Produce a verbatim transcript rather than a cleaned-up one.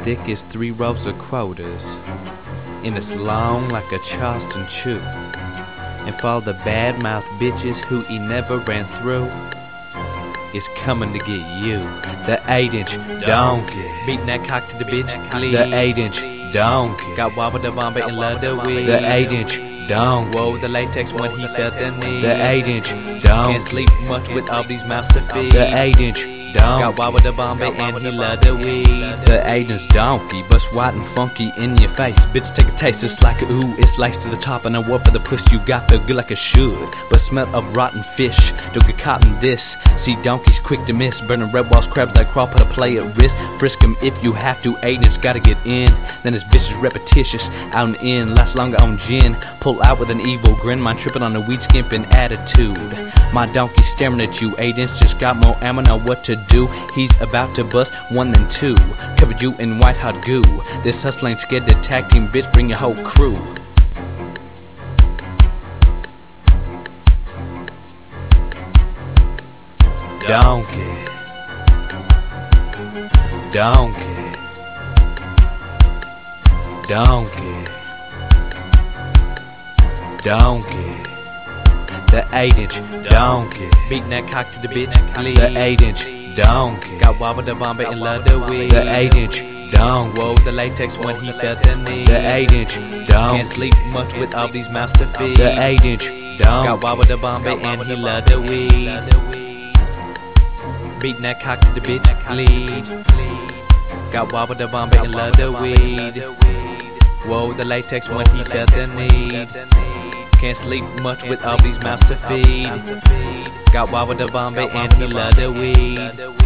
thick as three rows of quotas, and it's long like a Charleston chew. And for all the bad-mouthed bitches who he never ran through, it's coming to get you. The eight-inch donkey, beating that cock to the bitch glee. The eight-inch donkey, got wobbled the vomit and loved the weed. The eight-inch donkey, whoa, the latex when he felt the need. The eight-inch donkey, can't sleep much with all these mouths to feed. The eight-inch donkey, got wobbled the Bombay and he loved the weed. The eight-inch donkey, bust white and funky in your face. Bitch, take a taste, it's like ooh, it's laced to the top. And I work for the puss you got, feel good like it should, but smell of rotten fish. Don't get caught in this. See donkeys quick to miss, burning red walls, crabs like crawl, put a play at risk. Frisk him if you have to, eight-inch gotta get in. Then this bitch is repetitious, out and in, lasts longer on gin. Pull out with an evil grin, mind tripping on a weed skimping attitude. My donkey staring at you, eight-inch just got more ammo, know what to do. He's about to bust one then two, covered you in white hot goo. This hustle ain't scared to tag team, bitch, bring your whole crew. Donkey, donkey, donkey, donkey. The eight-inch donkey, beating that cock to the bitch glee. The eight-inch donkey, got wobbled the Bombay and loved the weed. The eight-inch donkey, whoa, the latex when he felt the need. The eight-inch donkey, can't sleep much with all these mouths to feed. The eight-inch donkey, got wobbled the Bombay and he loved the weed. Beating that cock to the bitch glee. Got wobbled the Bombay and loved the weed. Whoa, the latex when he felt the need. Can't sleep much with all these mouths to feed. Got wobbled the Bombay and he loved the weed.